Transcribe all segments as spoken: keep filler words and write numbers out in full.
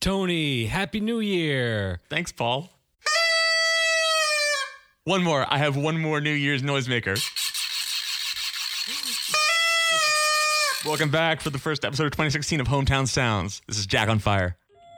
Tony, Happy New Year. Thanks, Paul. One more. I have one more New Year's noisemaker. Welcome back for the first episode of twenty sixteen of Hometown Sounds. This is Jack on Fire.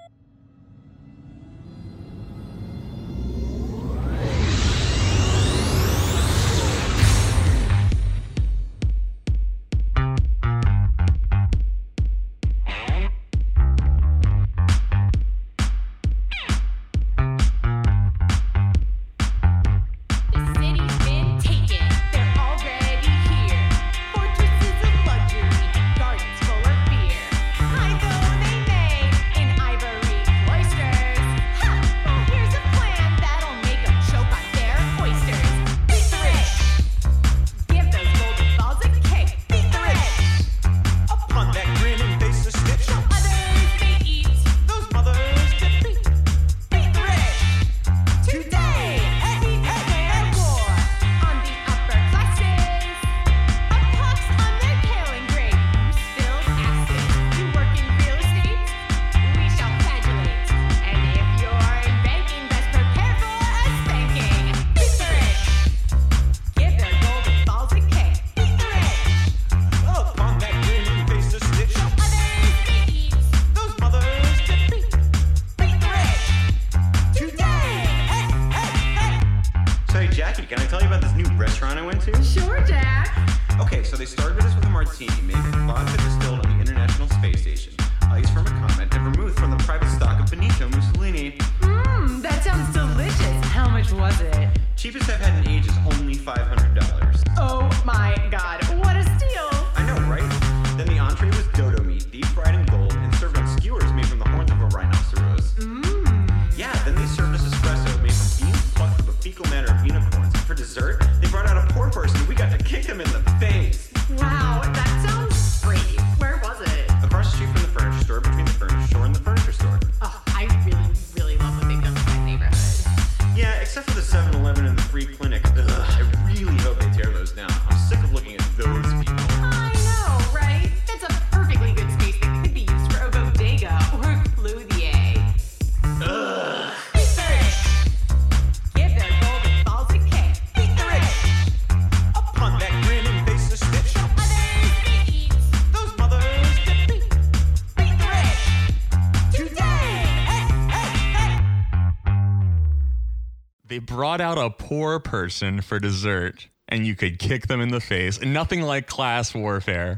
They brought out a poor person for dessert, and you could kick them in the face. And nothing like class warfare.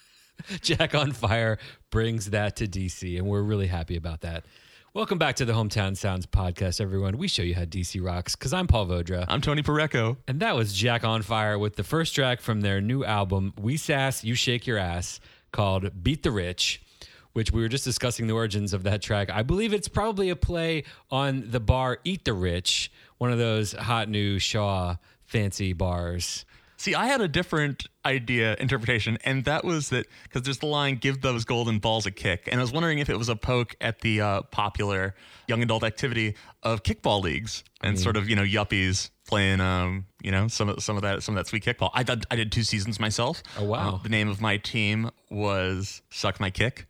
Jack on Fire brings that to D C, and we're really happy about that. Welcome back to the Hometown Sounds podcast, everyone. We show you how D C rocks, because I'm Paul Vodra. I'm Tony Parecco. And that was Jack on Fire with the first track from their new album, We Sass, You Shake Your Ass, called Beat the Rich, which we were just discussing the origins of that track. I believe it's probably a play on the bar Eat the Rich, one of those hot new Shaw fancy bars. See, I had a different idea, interpretation, and that was that, because there's the line, give those golden balls a kick. And I was wondering if it was a poke at the uh, popular young adult activity of kickball leagues and I mean, sort of, you know, yuppies playing, um, you know, some of some of that some of that sweet kickball. I did, I did two seasons myself. Oh, wow. Uh, the name of my team was Suck My Kick.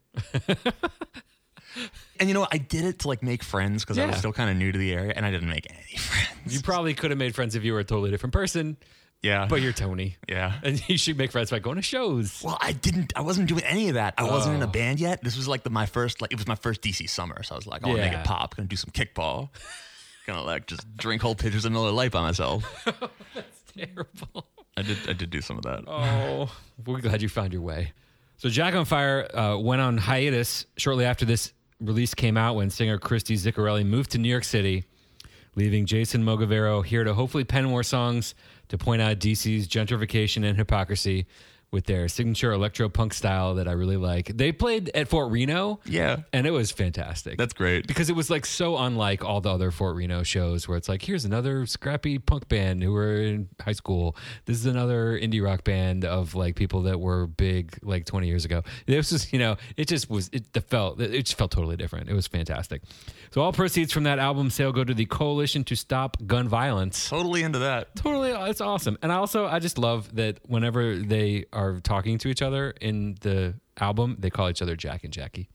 And you know, I did it to like make friends because yeah. I was still kind of new to the area, and I didn't make any friends. You probably could have made friends if you were a totally different person. Yeah. But you're Tony. Yeah. And you should make friends by going to shows. Well, I didn't, I wasn't doing any of that. I oh. wasn't in a band yet. This was like the, my first, like, it was my first D C summer. So I was like, I want to yeah. make it pop. Gonna do some kickball. Gonna like just drink whole pitchers of Miller Lite by myself. That's terrible. I did, I did do some of that. Oh, we're glad you found your way. So Jack on Fire uh, went on hiatus shortly after this release came out when singer Christy Ziccarelli moved to New York City, leaving Jason Mogavero here to hopefully pen more songs to point out D C's gentrification and hypocrisy with their signature electro-punk style that I really like. They played at Fort Reno. Yeah. And it was fantastic. That's great. Because it was like so unlike all the other Fort Reno shows where it's like, here's another scrappy punk band who were in high school. This is another indie rock band of like people that were big like twenty years ago. It was just, you know, it just was, it felt, it just felt totally different. It was fantastic. So all proceeds from that album sale go to the Coalition to Stop Gun Violence. Totally into that. Totally. It's awesome. And I also, I just love that whenever they are talking to each other in the album, they call each other Jack and Jackie.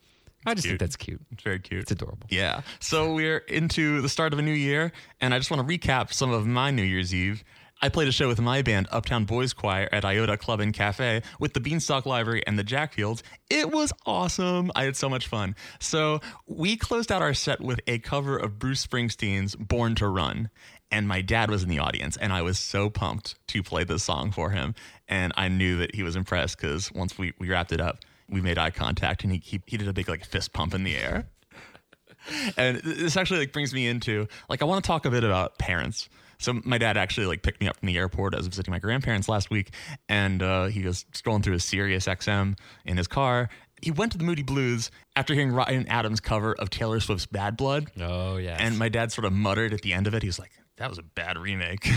I just cute. think that's cute. It's very cute. It's adorable. Yeah. So we're into the start of a new year, and I just want to recap some of my New Year's Eve. I played a show with my band, Uptown Boys Choir, at Iota Club and Cafe with the Beanstalk Library and the Jackfields. It was awesome. I had so much fun. So we closed out our set with a cover of Bruce Springsteen's Born to Run. And my dad was in the audience, and I was so pumped to play this song for him. And I knew that he was impressed because once we, we wrapped it up, we made eye contact, and he, he he did a big like fist pump in the air. And this actually like brings me into like I want to talk a bit about parents. So my dad actually like picked me up from the airport. I was visiting my grandparents last week, and uh, he was scrolling through his Sirius X M in his car. He went to the Moody Blues after hearing Ryan Adams' cover of Taylor Swift's Bad Blood. Oh, yes. And my dad sort of muttered at the end of it. He was like, that was a bad remake.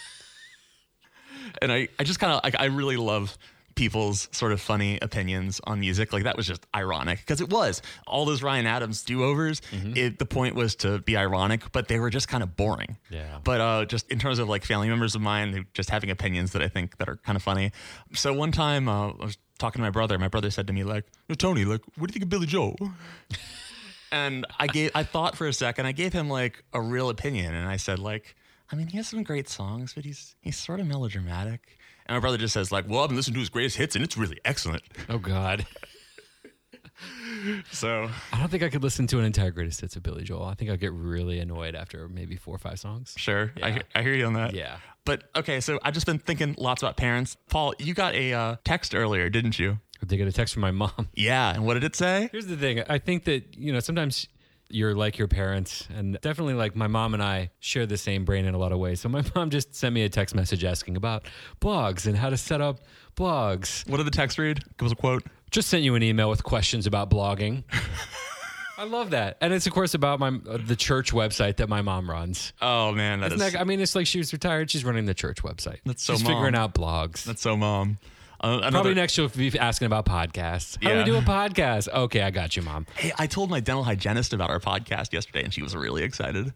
And I, I just kind of like, I really love people's sort of funny opinions on music. Like that was just ironic because it was all those Ryan Adams do-overs. Mm-hmm. It, the point was to be ironic, but they were just kind of boring. Yeah. But uh, just in terms of like family members of mine, they just having opinions that I think that are kind of funny. So one time uh, I was talking to my brother. My brother said to me like, "Hey, Tony, like, what do you think of Billy Joel?" And I gave, I thought for a second, I gave him like a real opinion. And I said like, I mean, he has some great songs, but he's, he's sort of melodramatic. And my brother just says like, well, I've been listening to his greatest hits and it's really excellent. Oh, God. So I don't think I could listen to an entire greatest hits of Billy Joel. I think I'll get really annoyed after maybe four or five songs. Sure. Yeah. I, he- I hear you on that. Yeah. But okay, so I've just been thinking lots about parents. Paul, you got a uh, text earlier, didn't you? I did get a text from my mom. Yeah. And what did it say? Here's the thing. I think that, you know, sometimes you're like your parents, and definitely like my mom and I share the same brain in a lot of ways. So my mom just sent me a text message asking about blogs and how to set up blogs. What did the text read? Give us a quote. Just sent you an email with questions about blogging. I love that. And it's, of course, about my uh, the church website that my mom runs. Oh, man. That Isn't is, that, I mean, it's like she was retired. She's running the church website. That's so She's mom. figuring out blogs. That's so mom. Uh, another, Probably next she'll be asking about podcasts. How do Yeah. we do a podcast? Okay, I got you, Mom. Hey, I told my dental hygienist about our podcast yesterday, and she was really excited.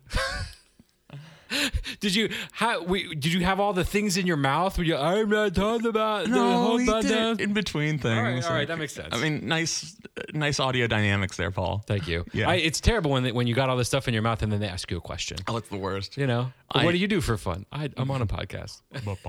Did you how we did you have all the things in your mouth? When you, I'm not talking about the whole he did podcast. it in between things. All right, all right, that makes sense. I mean, nice, nice audio dynamics there, Paul. Thank you. Yeah. I, it's terrible when they, when you got all this stuff in your mouth and then they ask you a question. Oh, it's the worst. You know, But I- what do you do for fun? I, I'm on a podcast.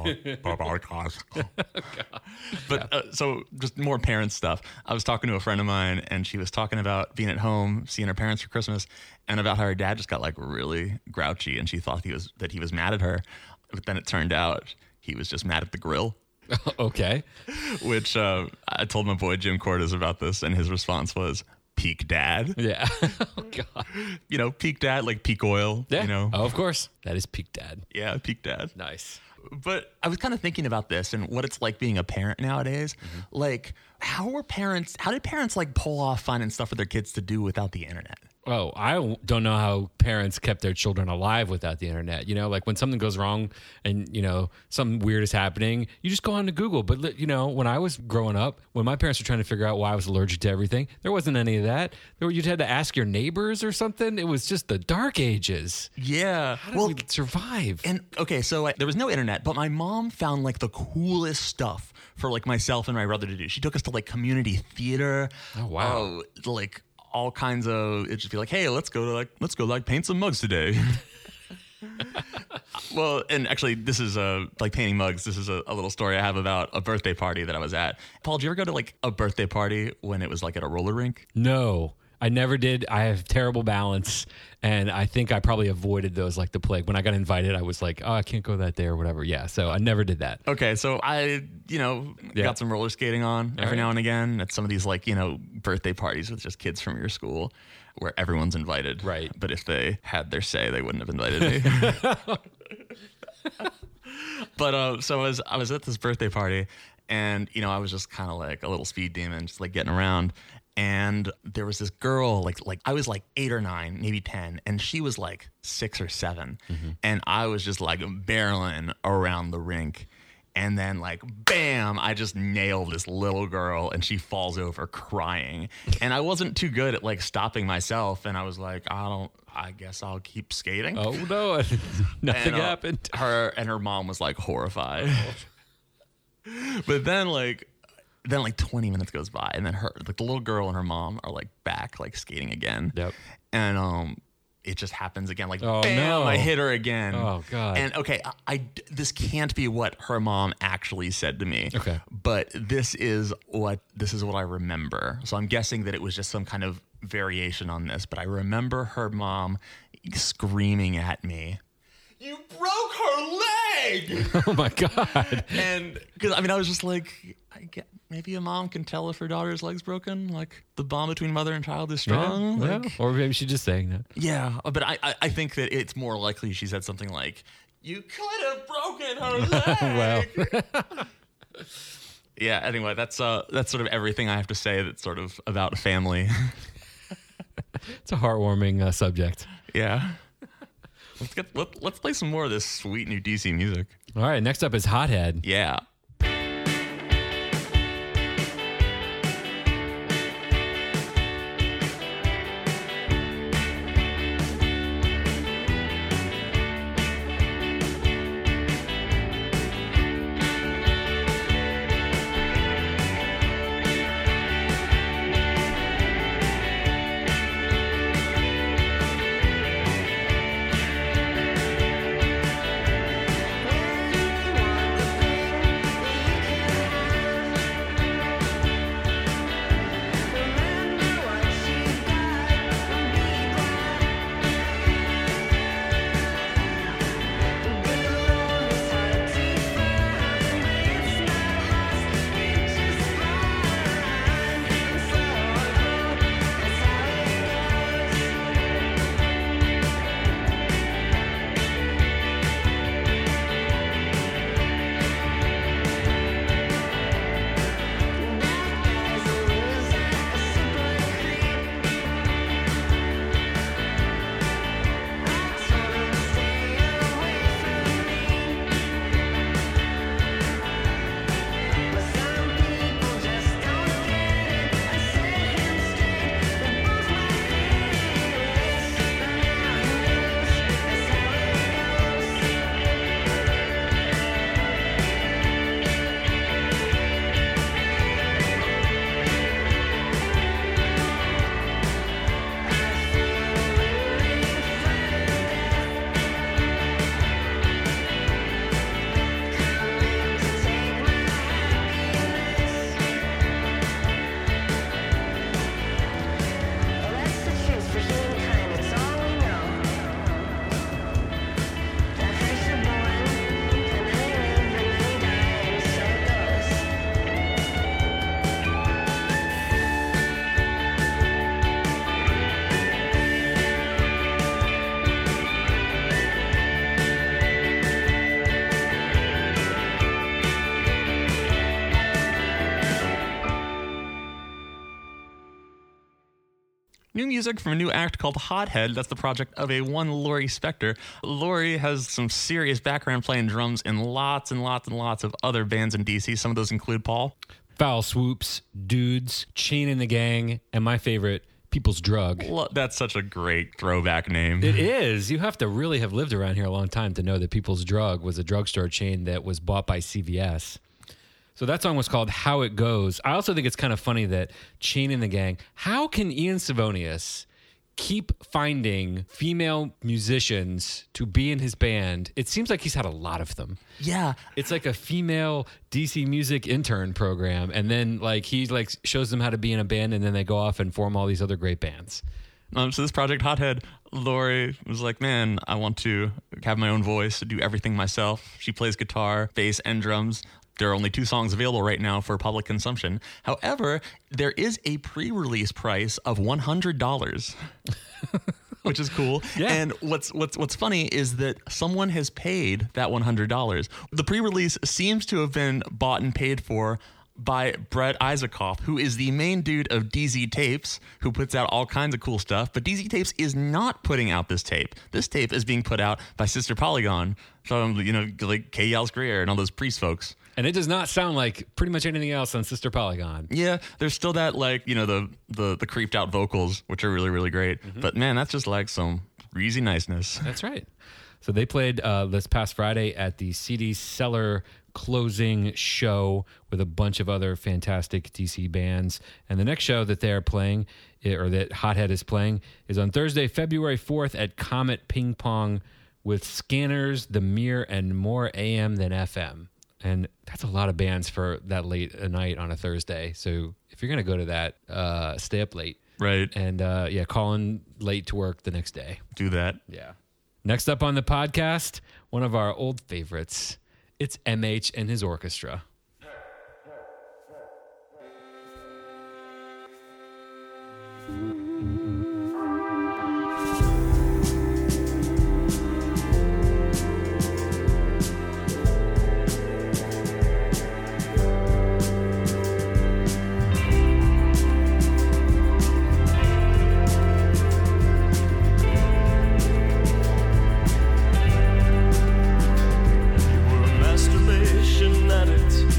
But uh, so just more parent stuff. I was talking to a friend of mine, and she was talking about being at home, seeing her parents for Christmas, and about how her dad just got like really grouchy, and she thought he was that he was mad at her, but then it turned out he was just mad at the grill. Okay. Which uh, I told my boy Jim Cordes about this, and his response was peak dad. Yeah. Oh God. You know, peak dad, like peak oil. Yeah. You know, Oh, of course. That is peak dad. yeah, peak dad. Nice. But I was kind of thinking about this and what it's like being a parent nowadays. Mm-hmm. Like, how were parents? How did parents like pull off finding stuff for their kids to do without the internet? Oh, I don't know how parents kept their children alive without the internet. You know, like when something goes wrong and, you know, something weird is happening, you just go on to Google. But, li- you know, when I was growing up, when my parents were trying to figure out why I was allergic to everything, there wasn't any of that. There were, you'd had to ask your neighbors or something. It was just the dark ages. Yeah. How did we survive? And okay, so I, there was no internet, but my mom found like the coolest stuff for like myself and my brother to do. She took us to like community theater. Oh, wow. Uh, like all kinds of, it'd just be like, hey, let's go to like, let's go like paint some mugs today. Well, and actually this is uh, like painting mugs. This is a, a little story I have about a birthday party that I was at. Paul, did you ever go to like a birthday party when it was like at a roller rink? No, I never did. I have terrible balance, and I think I probably avoided those like the plague. When I got invited, I was like, oh, I can't go that day or whatever. Yeah, so I never did that. Okay, so I, you know, Yeah. got some roller skating on every right. now and again at some of these like, you know, birthday parties with just kids from your school where everyone's invited. Right. But if they had their say, they wouldn't have invited me. But uh, so I was, I was at this birthday party, and, you know, I was just kind of like a little speed demon, just like getting around. And there was this girl, like, like I was like eight or nine, maybe ten, and she was like six or seven. And I was just like barreling around the rink. And then like, bam, I just nailed this little girl, and she falls over crying. And I wasn't too good at like stopping myself. And I was like, I don't, I guess I'll keep skating. Oh no, nothing And, uh, happened. Her and her mom was like horrified. But then like, then like twenty minutes goes by, and then her, like the little girl and her mom are like back, like skating again. Yep. And um, it just happens again. Like, oh, bam, no. I hit her again. Oh God. And okay, I, I this can't be what her mom actually said to me. Okay. But this is what this is what I remember. So I'm guessing that it was just some kind of variation on this. But I remember her mom screaming at me, "You broke her leg!" Oh my God. And because I mean, I was just like, I get, maybe a mom can tell if her daughter's leg's broken. Like the bond between mother and child is strong. Yeah, like, yeah. Or maybe she's just saying that. yeah, but I, I I think that it's more likely she said something like, "You could have broken her leg." Well. Yeah. Anyway, that's uh that's sort of everything I have to say. That's sort of about family. It's a heartwarming uh, subject. Yeah. Let's get let, let's play some more of this sweet new D C music. All right. Next up is Hothead. Yeah. New music from a new act called Hothead. That's the project of a one Laurie Spector. Laurie has some serious background playing drums in lots and lots and lots of other bands in D C. Some of those include, Paul, Foul Swoops, Dudes, Chain in the Gang, and my favorite, People's Drug. Lo- that's such a great throwback name. It is. You have to really have lived around here a long time to know that People's Drug was a drugstore chain that was bought by C V S. So that song was called How It Goes. I also think it's kind of funny that Chain in the Gang, how can Ian Savonius keep finding female musicians to be in his band? It seems like he's had a lot of them. Yeah. It's like a female D C music intern program. And then like he like shows them how to be in a band and then they go off and form all these other great bands. Um, so this project, Hothead, Laurie was like, man, I want to have my own voice, do everything myself. She plays guitar, bass, and drums. There are only two songs available right now for public consumption. However, there is a pre-release price of one hundred dollars, which is cool. Yeah. And what's what's what's funny is that someone has paid that one hundred dollars. The pre-release seems to have been bought and paid for by Brett Isakoff, who is the main dude of D Z Tapes, who puts out all kinds of cool stuff. But D Z Tapes is not putting out this tape. This tape is being put out by Sister Polygon, from, you know, like Kay Yals Greer and all those Priest folks. And it does not sound like pretty much anything else on Sister Polygon. Yeah, there's still that, like, you know, the the, the creeped out vocals, which are really, really great. Mm-hmm. But man, that's just like some breezy niceness. That's right. So they played uh, this past Friday at the C D Cellar closing show with a bunch of other fantastic D C bands. And the next show that they're playing, or that Hothead is playing, is on Thursday, February fourth at Comet Ping Pong with Scanners, The Mirror, and more A M than F M. And that's a lot of bands for that late a night on a Thursday. So if you're going to go to that, uh, stay up late. Right. And uh, yeah, call in late to work the next day. Do that. Yeah. Next up on the podcast, one of our old favorites. It's M H and his orchestra. Masturbation addict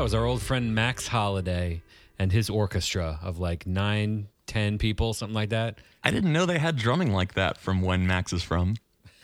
was our old friend Max Holiday and his orchestra of like nine, ten people, something like that. I didn't know they had drumming like that from when Max is from.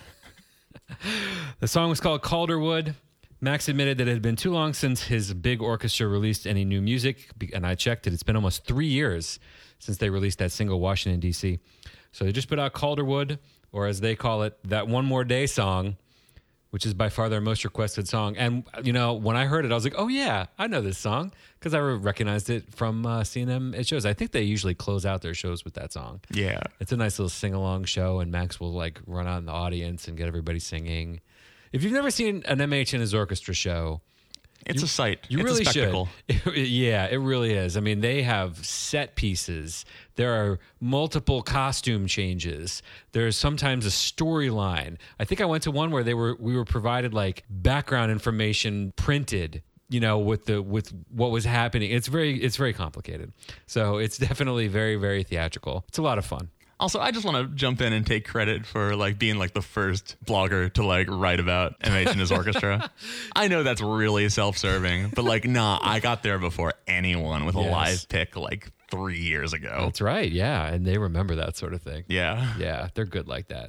The song was called Calderwood. Max admitted that it had been too long since his big orchestra released any new music, and I checked it. It's been almost three years since they released that single, Washington, D C So they just put out Calderwood, or as they call it, That One More Day song, which is by far their most requested song. And, you know, when I heard it, I was like, oh, yeah, I know this song, because I recognized it from uh, seeing them at shows. I think they usually close out their shows with that song. Yeah. It's a nice little sing-along show, and Max will, like, run out in the audience and get everybody singing. If you've never seen an M H and his orchestra show, it's you, a sight. You it's really a spectacle. should. It, yeah, it really is. I mean, they have set pieces. There are multiple costume changes. There's sometimes a storyline. I think I went to one where they were we were provided like background information printed, you know, with the with what was happening. It's very it's very complicated. So it's definitely very, very theatrical. It's a lot of fun. Also, I just want to jump in and take credit for like being like the first blogger to like write about M H and his orchestra. I know that's really self-serving, but like, nah, I got there before anyone with a Yes. live pick like three years ago. That's right. Yeah, and they remember that sort of thing. Yeah. Yeah, they're good like that.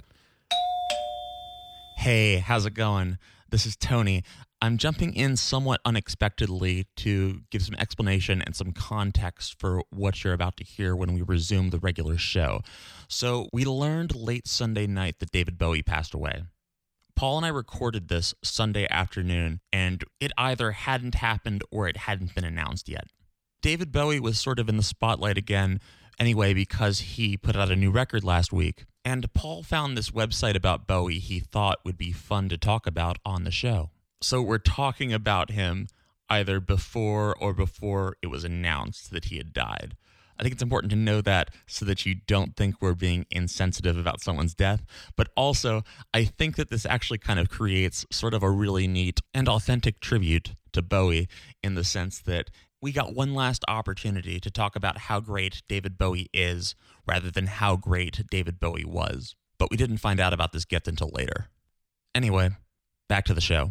Hey, how's it going? This is Tony. I'm jumping in somewhat unexpectedly to give some explanation and some context for what you're about to hear when we resume the regular show. So, we learned late Sunday night that David Bowie passed away. Paul and I recorded this Sunday afternoon, and it either hadn't happened or it hadn't been announced yet. David Bowie was sort of in the spotlight again anyway because he put out a new record last week, and Paul found this website about Bowie he thought would be fun to talk about on the show. So we're talking about him either before or before it was announced that he had died. I think it's important to know that so that you don't think we're being insensitive about someone's death. But also, I think that this actually kind of creates sort of a really neat and authentic tribute to Bowie in the sense that we got one last opportunity to talk about how great David Bowie is rather than how great David Bowie was. But we didn't find out about this gift until later. Anyway, back to the show.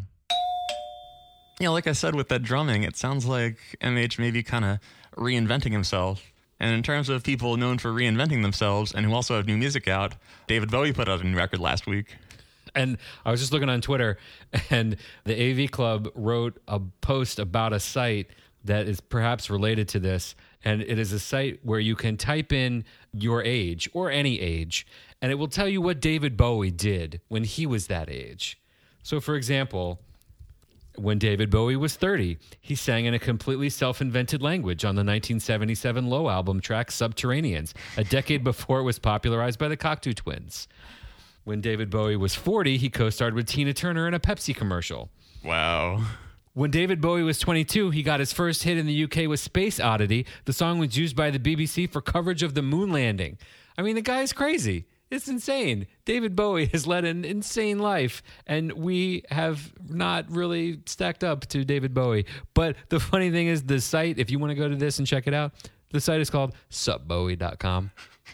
Yeah, like I said with that drumming, it sounds like M H may be kind of reinventing himself. And in terms of people known for reinventing themselves and who also have new music out, David Bowie put out a new record last week. And I was just looking on Twitter, and the A V Club wrote a post about a site that is perhaps related to this. And it is a site where you can type in your age or any age, and it will tell you what David Bowie did when he was that age. So, for example, when David Bowie was thirty, he sang in a completely self-invented language on the nineteen seventy-seven Low album track Subterraneans, a decade before it was popularized by the Cocteau Twins. When David Bowie was forty, he co-starred with Tina Turner in a Pepsi commercial. Wow. When David Bowie was twenty-two, he got his first hit in the U K with Space Oddity. The song was used by the B B C for coverage of the moon landing. I mean, the guy is crazy. It's insane. David Bowie has led an insane life, and we have not really stacked up to David Bowie. But the funny thing is, the site, if you want to go to this and check it out, the site is called sup bowie dot com.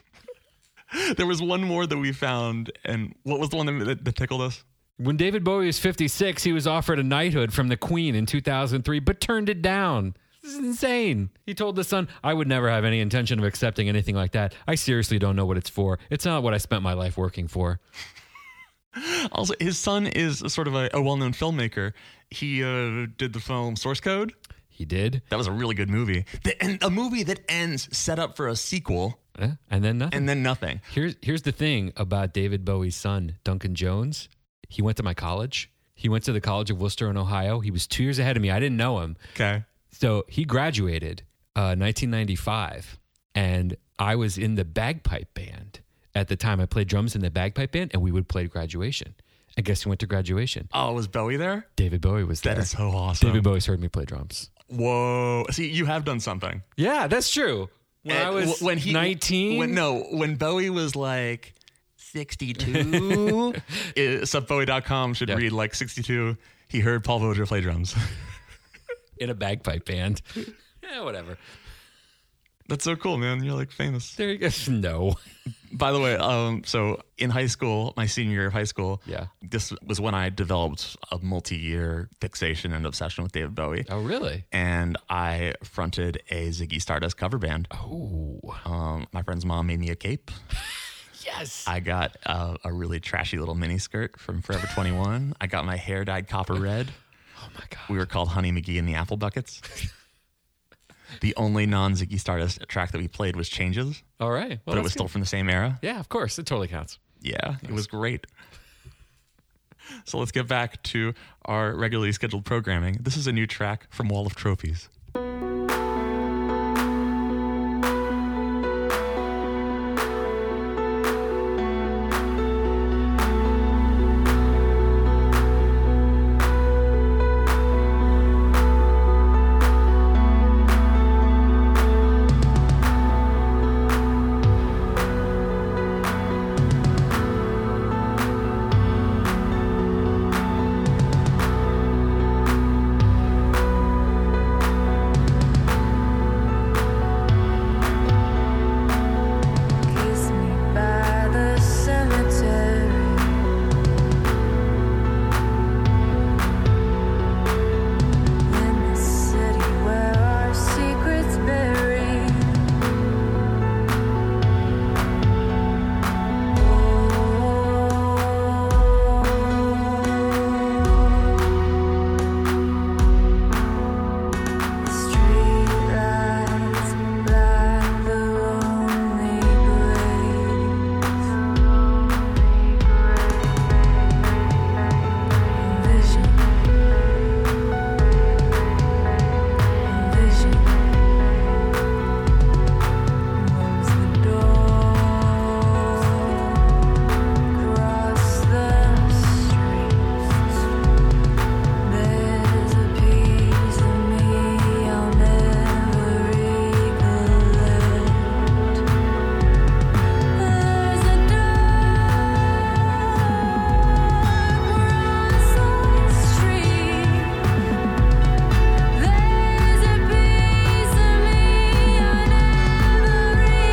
There was one more that we found, and what was the one that, that tickled us? When David Bowie was fifty-six, he was offered a knighthood from the Queen in two thousand three, but turned it down. This is insane. He told the Sun, I would never have any intention of accepting anything like that. I seriously don't know what it's for. It's not what I spent my life working for. Also, his son is sort of a, a well-known filmmaker. He uh, did the film Source Code. He did. That was a really good movie. The, and a movie that ends set up for a sequel. Yeah, and then nothing. And then nothing. Here's, here's the thing about David Bowie's son, Duncan Jones. He went to my college. He went to the College of Worcester in Ohio. He was two years ahead of me. I didn't know him. Okay. So he graduated uh, nineteen ninety-five, and I was in the bagpipe band. At the time, I played drums in the bagpipe band, and we would play graduation. And guess who went to graduation? Oh, was Bowie there? David Bowie was there. That is so awesome. David Bowie's heard me play drums. Whoa. See, you have done something. Yeah, that's true. When And I was when he, nineteen. When, no, when Bowie was like sixty-two, sup bowie dot com should Yep. read like sixty-two. He heard Paul Voger play drums. In a bagpipe band. Yeah, whatever. That's so cool, man. You're like famous. There you go. No. By the way, um, so in high school, my senior year of high school, Yeah. this was when I developed a multi-year fixation and obsession with David Bowie. Oh, really? And I fronted a Ziggy Stardust cover band. Oh. Um, my friend's mom made me a cape. Yes. I got uh, a really trashy little mini skirt from Forever twenty-one. I got my hair dyed copper red. Oh, my God. We were called Honey McGee and the Apple Buckets. The only non-Ziggy Stardust track that we played was Changes, All right. Well, but it was that's still good. from the same era. Yeah, of course. It totally counts. Yeah, it was great. So let's get back to our regularly scheduled programming. This is a new track from Wall of Trophies. Kiss me by the cemetery. In the city where our secrets buried. The streetlights light the lonely graves. Vision, vision. Close the door. Cross the streets. There's a piece of me I'll never recollect. There's a dark cross the street. There's a piece of me I'll never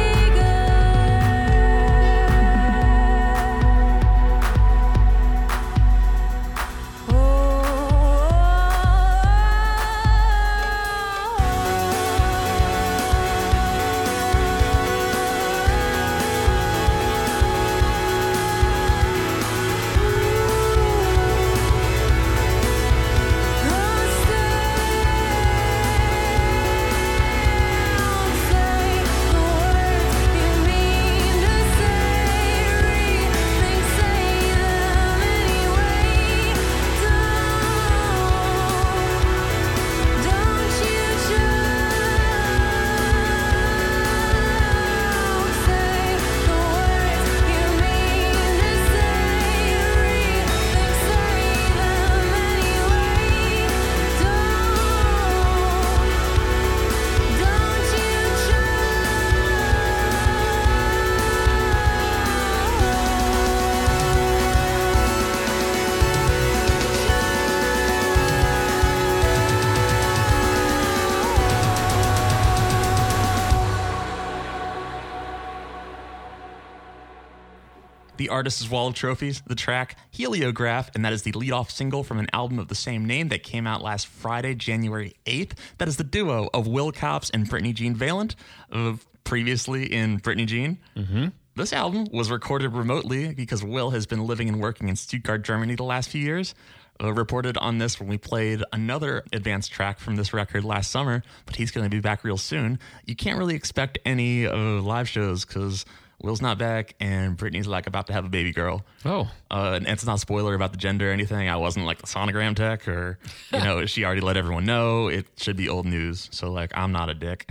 The artist is Wall of Trophies, the track Heliograph, and that is the lead-off single from an album of the same name that came out last Friday, January eighth. That is the duo of Will Copps and Brittany Jean Valent, of previously in Brittany Jean. Mm-hmm. This album was recorded remotely because Will has been living and working in Stuttgart, Germany the last few years. Uh, reported on this when we played another advanced track from this record last summer, but he's going to be back real soon. You can't really expect any uh, live shows because Will's not back and Brittany's like about to have a baby girl. Oh. Uh, and it's not a spoiler about the gender or anything. I wasn't like the sonogram tech or, you know, she already let everyone know. It should be old news. So like, I'm not a dick.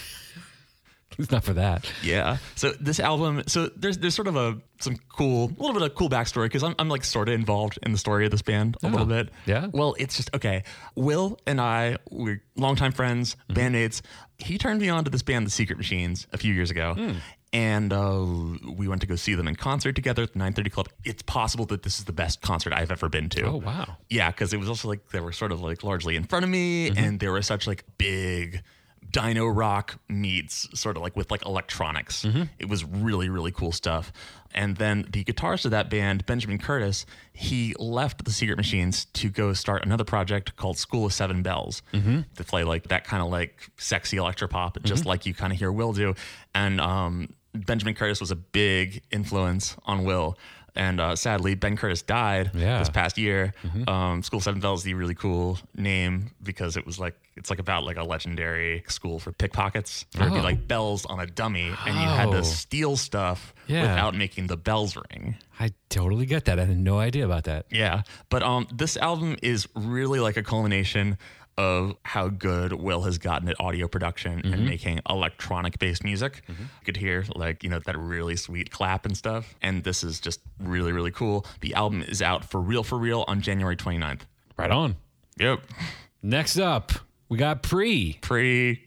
It's not for that. Yeah. So this album, so there's there's sort of a some cool, a little bit of cool backstory because I'm I'm like sort of involved in the story of this band a Oh, little bit. yeah? Well, it's just okay. Will and I we're longtime friends, Mm-hmm. bandmates. He turned me on to this band, The Secret Machines, a few years ago. Mm. And uh, we went to go see them in concert together at the nine thirty Club. It's possible that this is the best concert I've ever been to. Oh, wow. Yeah, because it was also like they were sort of like largely in front of me, Mm-hmm. and they were such like big dino rock meets sort of like with like electronics. Mm-hmm. It was really, really cool stuff. And then the guitarist of that band, Benjamin Curtis, he left the Secret Machines to go start another project called School of Seven Bells mm-hmm. to play like that kind of like sexy electropop, just mm-hmm. like you kind of hear Will do. And um, Benjamin Curtis was a big influence on Will. And uh, sadly, Ben Curtis died yeah. this past year. Mm-hmm. Um, School of Seven Bells is a really cool name because it was like it's like about like a legendary school for pickpockets. There'd Oh. be like bells on a dummy, and you had Oh. to steal stuff Yeah. without making the bells ring. I totally get that. I had no idea about that. Yeah, but um, this album is really like a culmination of how good Will has gotten at audio production Mm-hmm. and making electronic based music. Mm-hmm. You could hear like, you know, that really sweet clap and stuff. And this is just really, really cool. The album is out for real, for real on January twenty-ninth. Right on. Yep. Next up, we got Pre. Pre.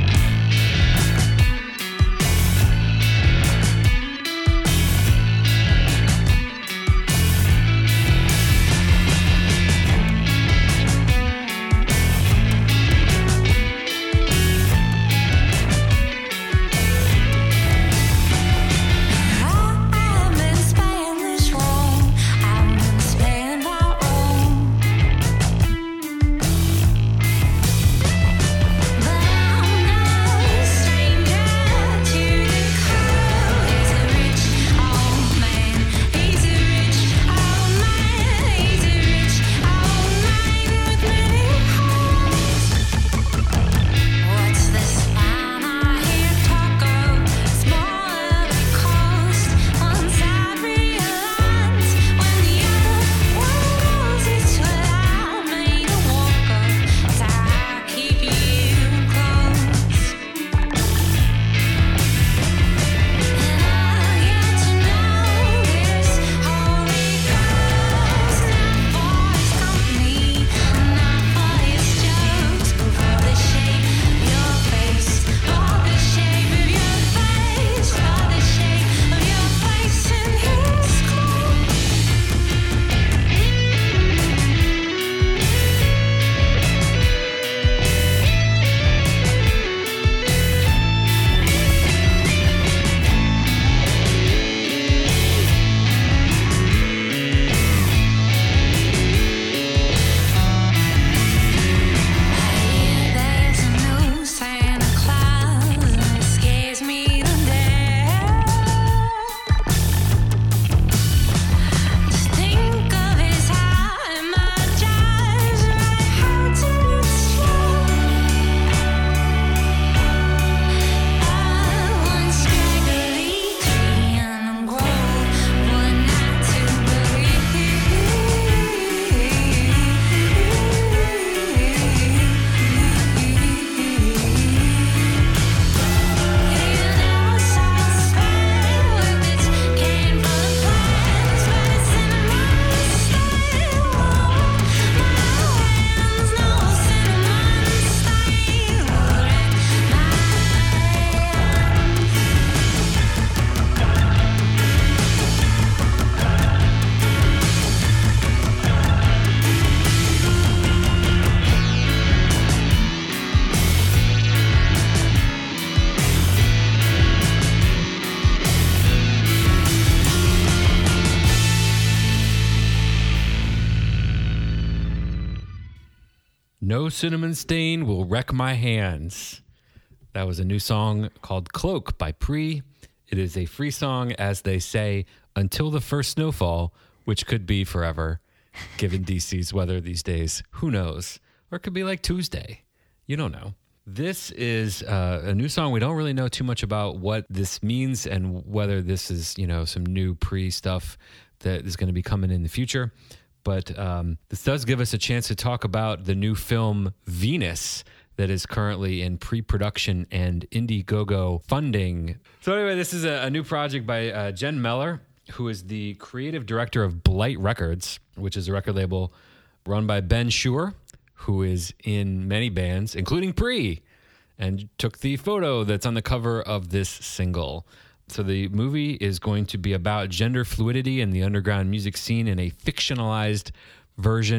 I've been spying this wrong. I've been spying that wrong. But I'm no stranger to the cold. He's a rich old man. He's a rich old man. He's a rich old man with many holes. What's this line I hear talk of? Smaller coast. One side realigns when the other one goes. It's what I made a walk of. It's how I keep you close. And I get to know this Holy Ghost. Not for his company, not for his jokes, but for the shape of your face, for the shape of your face, for the shape of your face in his clothes. There's a new Santa Claus that scares me to death. Just think of his eye, my jaws right how to slow. One straggly tree and a grove, one night to No Cinnamon Stain Will Wreck My Hands. That was a new song called Cloak by Pre. It is a free song, as they say, until the first snowfall, which could be forever, given D C's weather these days. Who knows? Or it could be like Tuesday. You don't know. This is uh, a new song. We don't really know too much about what this means and whether this is, you know, some new Pre stuff that is going to be coming in the future. But um, this does give us a chance to talk about the new film Venus that is currently in pre-production and Indiegogo funding. So anyway, this is a, a new project by uh, Jen Meller, who is the creative director of Blight Records, which is a record label run by Ben Shure, who is in many bands, including Pre, and took the photo that's on the cover of this single. So the movie is going to be about gender fluidity in the underground music scene in a fictionalized version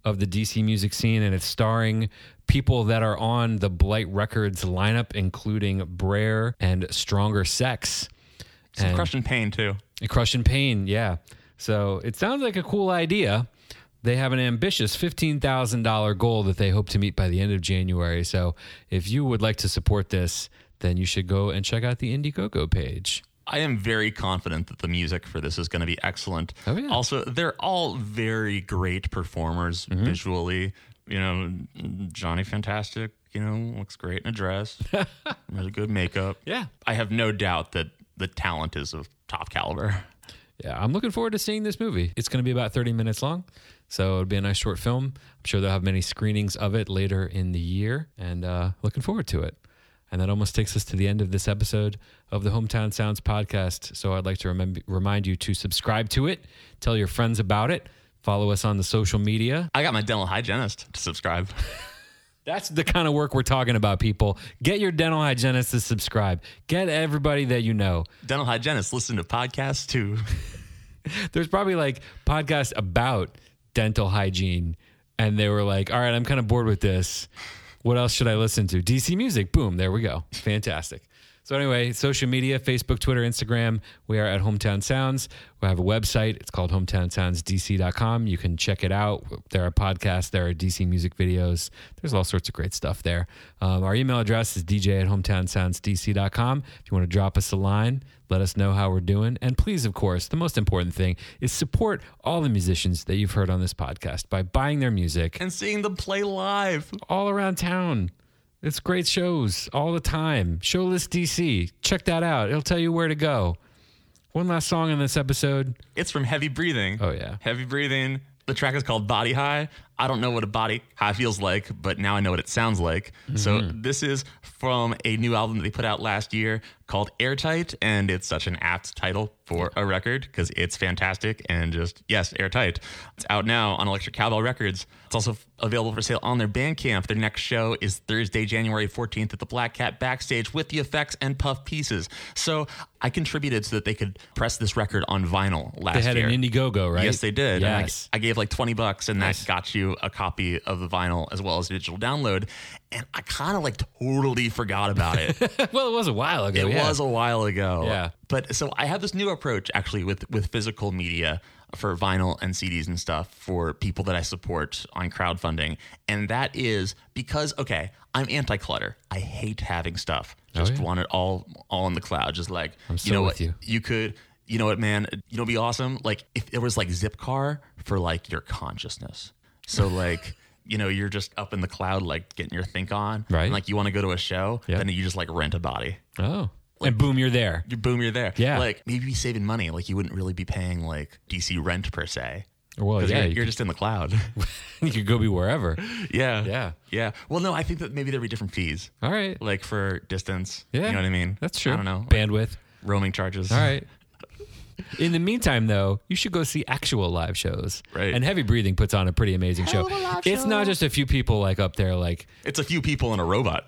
of the D C music scene, and it's starring people that are on the Blight Records lineup, including Brer and Stronger Sex. Some And- Crush and Pain, too. Crush and Pain, yeah. So it sounds like a cool idea. They have an ambitious fifteen thousand dollars goal that they hope to meet by the end of January. So if you would like to support this, then you should go and check out the Indiegogo page. I am very confident that the music for this is going to be excellent. Oh, yeah. Also, they're all very great performers Mm-hmm. visually. You know, Johnny Fantastic, you know, looks great in a dress. Really good makeup. Yeah. I have no doubt that the talent is of top caliber. Yeah, I'm looking forward to seeing this movie. It's going to be about thirty minutes long, so it'll be a nice short film. I'm sure they'll have many screenings of it later in the year, and uh, looking forward to it. And that almost takes us to the end of this episode of the Hometown Sounds podcast. So I'd like to remem- remind you to subscribe to it, tell your friends about it, follow us on the social media. I got my dental hygienist to subscribe. That's the kind of work we're talking about, people. Get your dental hygienist to subscribe. Get everybody that you know. Dental hygienist, listen to podcasts too. There's probably like podcasts about dental hygiene, and they were like, all right, I'm kind of bored with this. What else should I listen to? D C music. Boom. There we go. Fantastic. So anyway, social media, Facebook, Twitter, Instagram, we are at Hometown Sounds. We have a website. It's called hometown sounds d c dot com. You can check it out. There are podcasts. There are D C music videos. There's all sorts of great stuff there. Um, our email address is d j at hometown sounds d c dot com. If you want to drop us a line, let us know how we're doing. And please, of course, the most important thing is support all the musicians that you've heard on this podcast by buying their music And seeing them play live. all around town. It's great shows all the time. Showlist D C. Check that out. It'll tell you where to go. One last song in this episode. It's from Heavy Breathing. Oh, yeah. Heavy Breathing. The track is called Body High. I don't know what a body high feels like, but now I know what it sounds like. So this is from a new album that they put out last year called Airtight, and it's such an apt title for a record because it's fantastic and just, yes, airtight. It's out now on Electric Cowbell Records. It's also available for sale on their Bandcamp. Their next show is Thursday, January fourteenth at the Black Cat Backstage with the Effects and Puff Pieces. So I contributed so that they could press this record on vinyl last They had year. an Indiegogo, right? Yes, they did. And I- Yes. I, gave like twenty bucks, and Nice. that got you a copy of the vinyl as well as a digital download. And I kind of like totally forgot about it. Well, it was a while ago. It yeah. was a while ago. Yeah. But so I have this new approach actually with with physical media for vinyl and C Ds and stuff for people that I support on crowdfunding. And that is because, okay, I'm anti-clutter. I hate having stuff. Just Oh, yeah. want it all all in the cloud. Just like, I'm so you know with what? you. You could, you know what, man? You know, what'd be awesome. Like if there was like Zipcar for like your consciousness. So like, you know, you're just up in the cloud, like getting your think on. Right. And like you want to go to a show, Yep. then you just like rent a body. Oh. And boom, you're there. You boom, you're there. Yeah. Like maybe be saving money. Like you wouldn't really be paying like D C rent per se. Well, 'Cause yeah, you're, you you're could- just in the cloud. You could go be wherever. yeah. Yeah. Yeah. Well, no, I think that maybe there'd be different fees. All right. Like for distance. Yeah. You know what I mean? That's true. I don't know. Bandwidth. Roaming charges. All right. In the meantime, though, you should go see actual live shows. Right. And Heavy Breathing puts on a pretty amazing show. Hell of a live It's show. not just a few people like up there, like, It's a few people and a robot.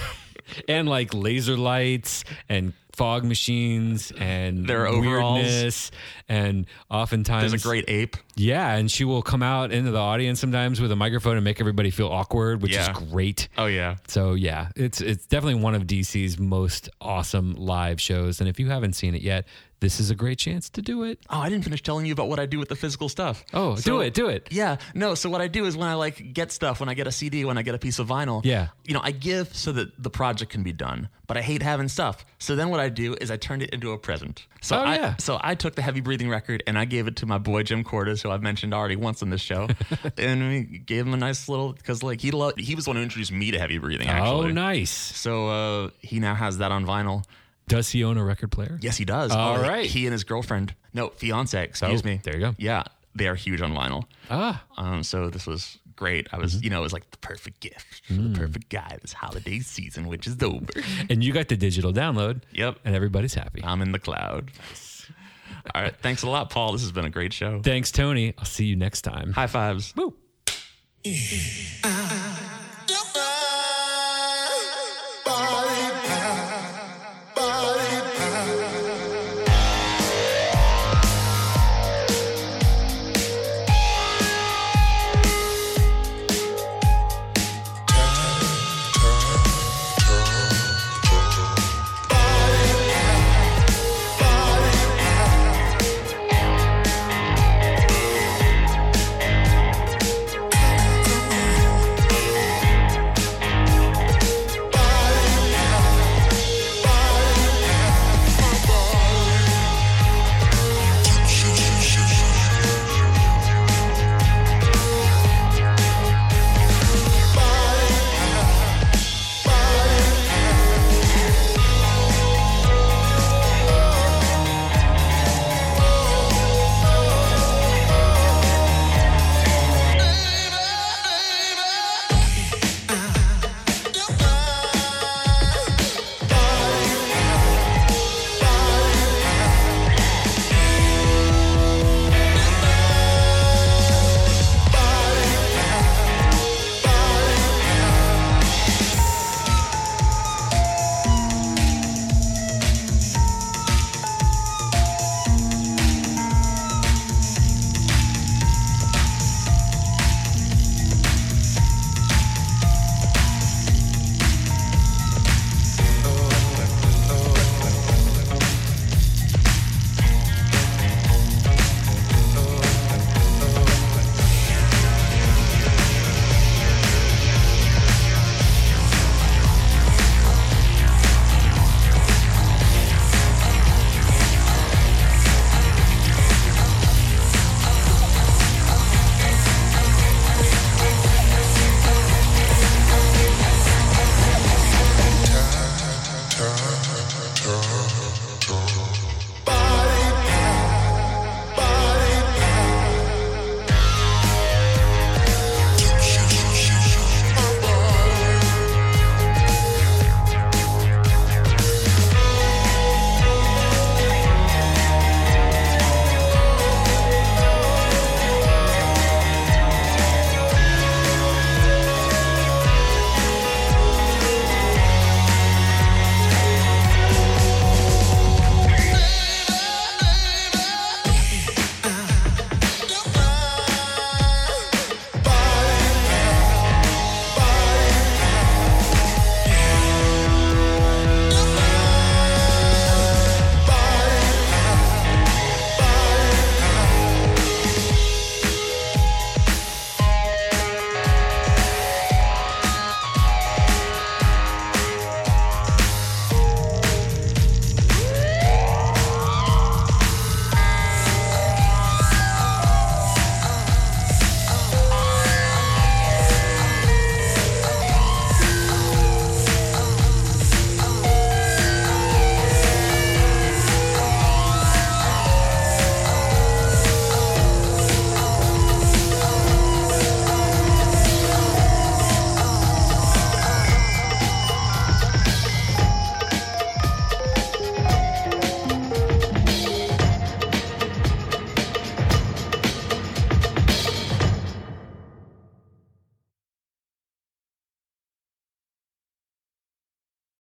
and like laser lights and fog machines and Their overalls. weirdness, and oftentimes There's a great ape. yeah, and she will come out into the audience sometimes with a microphone and make everybody feel awkward, which Yeah. is great. Oh yeah. So yeah, it's it's definitely one of D C's most awesome live shows, and if you haven't seen it yet, this is a great chance to do it. Oh, I didn't finish telling you about what I do with the physical stuff. Oh, So- do it, do it. Yeah, no. So what I do is when I like get stuff, when I get a C D, when I get a piece of vinyl, Yeah. you know, I give so that the project can be done. But I hate having stuff. So then what I do is I turned it into a present. So Oh, I, yeah. So I took the Heavy Breathing record and I gave it to my boy Jim Cordes, who I've mentioned already once on this show, and we gave him a nice little because like he loved, he was the one who introduced me to Heavy Breathing. Actually. Oh, nice. So uh, he now has that on vinyl. Does he own a record player? Yes, he does. All Uh, right. He and his girlfriend, no, fiance, excuse Oh, me. there you go. Yeah, they are huge on vinyl. Ah, Um, so this was great. I was, Mm-hmm. you know, it was like the perfect gift for Mm. the perfect guy this holiday season, which is over. and you got the digital download. Yep. And everybody's happy. I'm in the cloud. All right. Thanks a lot, Paul. This has been a great show. Thanks, Tony. I'll see you next time. High fives. Woo. I